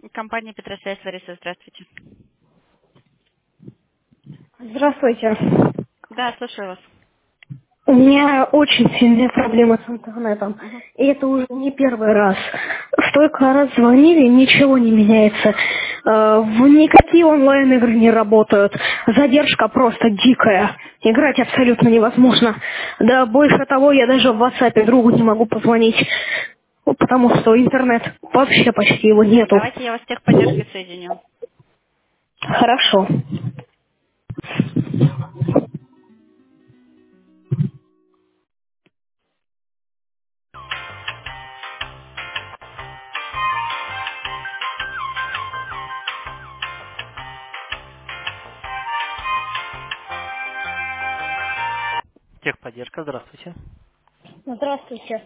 Компания Петросвязь, Лариса, здравствуйте. Здравствуйте. Да, слушаю вас. У меня очень сильные проблемы с интернетом. Мгм. И это уже не первый раз. Столько раз звонили, ничего не меняется. Никакие онлайн-игры не работают. Задержка просто дикая. Играть абсолютно невозможно. Да больше того, я даже в WhatsApp другу не могу позвонить. Ну, потому что интернет вообще почти его нету. Давайте я вас с техподдержкой соединю. Хорошо. Техподдержка, здравствуйте. Здравствуйте.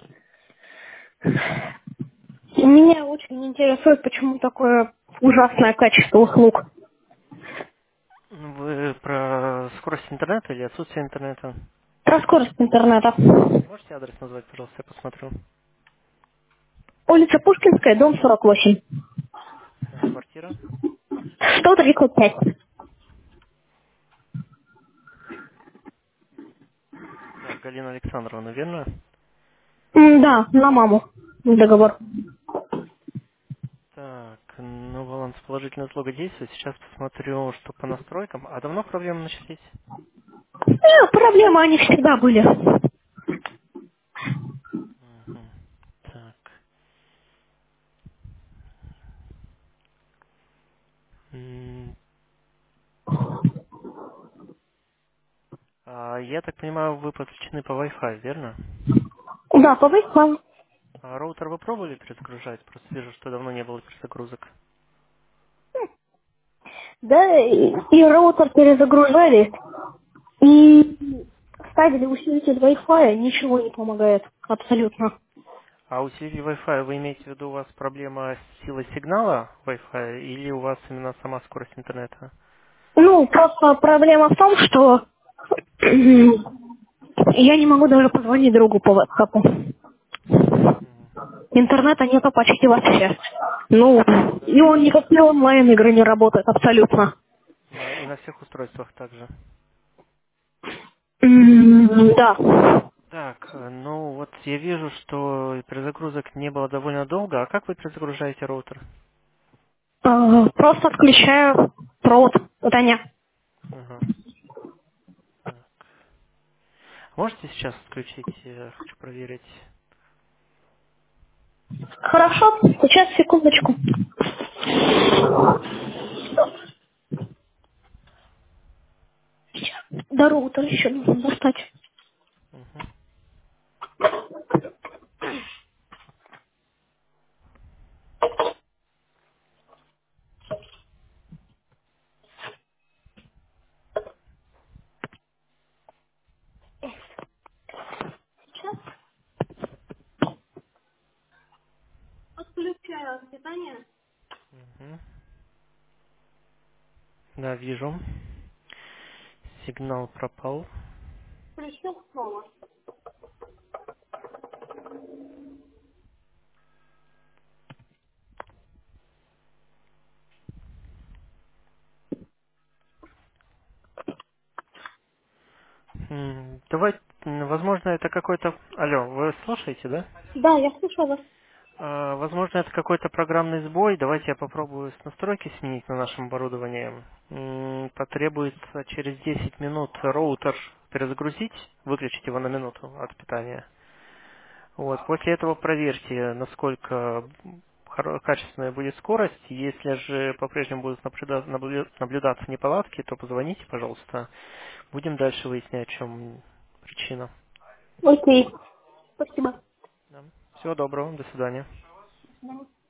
Меня очень интересует, почему такое ужасное качество услуг. Вы про скорость интернета или отсутствие интернета? Про скорость интернета. Можете адрес назвать, пожалуйста, я посмотрю. Улица Пушкинская, дом 48. Квартира. 135. Так, Галина Александровна, верно? Да, на маму договор. Так, ну баланс положительного слога действует. Сейчас посмотрю, что по настройкам. А давно проблемы начались? Проблемы они всегда были. Мгм. Так. М, Я так понимаю, вы подключены по Wi-Fi, верно? Да, по Wi-Fi. А роутер вы пробовали перезагружать? Просто вижу, что давно не было перезагрузок. Да, и роутер перезагружали, и ставили усилитель Wi-Fi, ничего не помогает. Абсолютно. А усилитель Wi-Fi, вы имеете в виду, у вас проблема с силой сигнала Wi-Fi или у вас именно сама скорость интернета? Ну, просто проблема в том, что я не могу даже позвонить другу по WhatsApp. Мгм. Интернета нету почти вообще. Ну, Да. и он никакие онлайн-игры не работают абсолютно. И на всех устройствах также. Да. Так, ну вот я вижу, что перезагрузок не было довольно долго. А как вы перезагружаете роутер? Просто отключаю провод питания. Ага. Так. Можете сейчас отключить? Я хочу проверить. Хорошо, сейчас, секундочку. Дорогу-то еще нужно достать. Мгм. Сейчас отключаю питание. Мгм. Да, вижу. Сигнал пропал. Включил снова. Давай, возможно, это какой-то... Алло, вы слушаете, да? Да, я слушаю вас. Возможно, это какой-то программный сбой. Давайте я попробую с настройки сменить на нашем оборудовании. Потребуется через 10 минут роутер перезагрузить, выключить его на минуту от питания. Вот. После этого проверьте, насколько качественная будет скорость. Если же по-прежнему будут наблюдаться неполадки, то позвоните, пожалуйста. Будем дальше выяснять, в чем причина. Окей. Спасибо. Да. Всего доброго, до свидания.